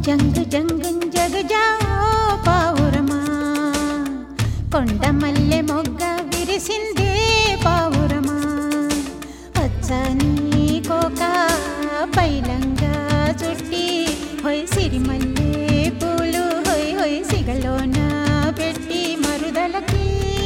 జంగు జంగుం జగజా పావురమా కొండ మల్లె మొగ్గ విరిసిందే పావురమా పచ్చని కోక పైలంగా చుట్టి హొయ్ సిరిమల్లె పూలు హొయ్ హొయ్ సిగలోన పెట్టి మరుదలకి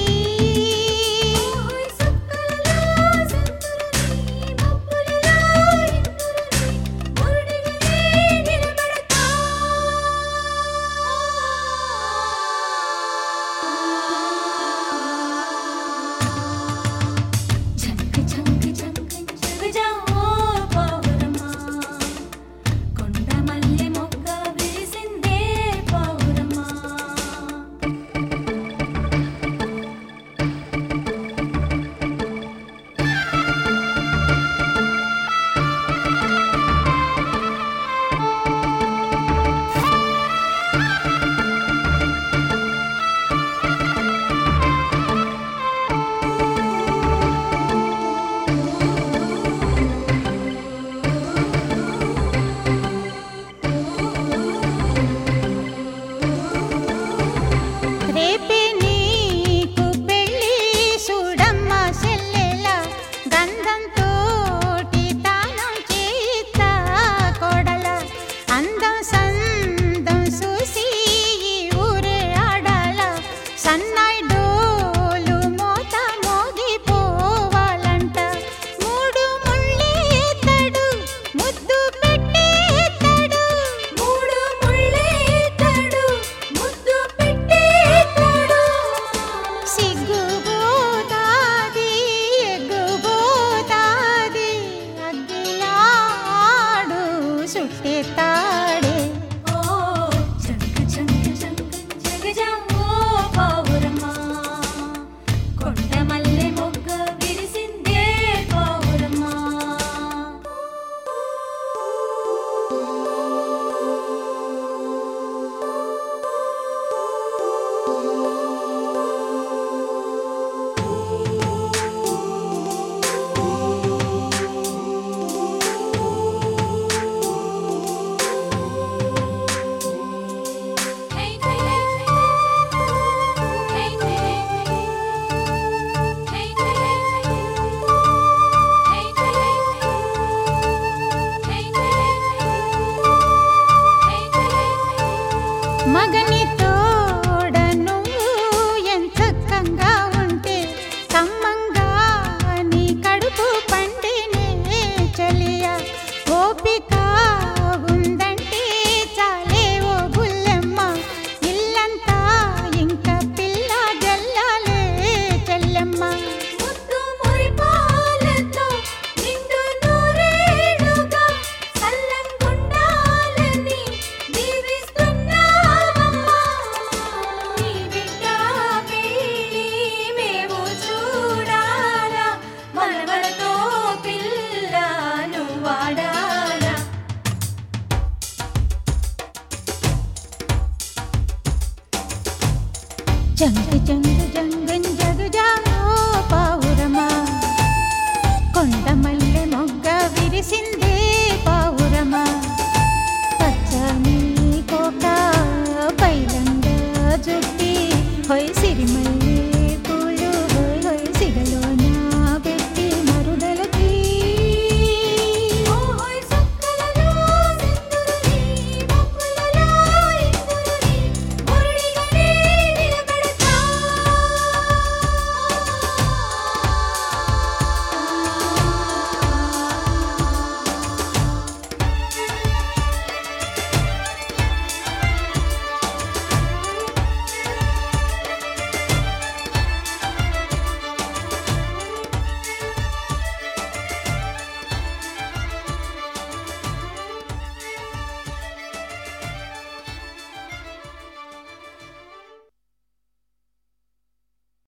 మగని తోడ నువ్వు ఎంచక్కంగా ఉంటే కమ్మంగా నీ కడుపు పండినే చలియా ఓపిక ఉందంటే చాలే ఓ బుల్లెమ్మ ఇల్లంతా ఇంకా పిల్ల జల్లాలే చెల్లెమ్మ జంగు జంగు జంగుం జగజా పావురమా కొండ మల్లె మొగ్గ విరిసిందే పావురమా పచ్చని కోక పైలంగా జుట్టి హొయ్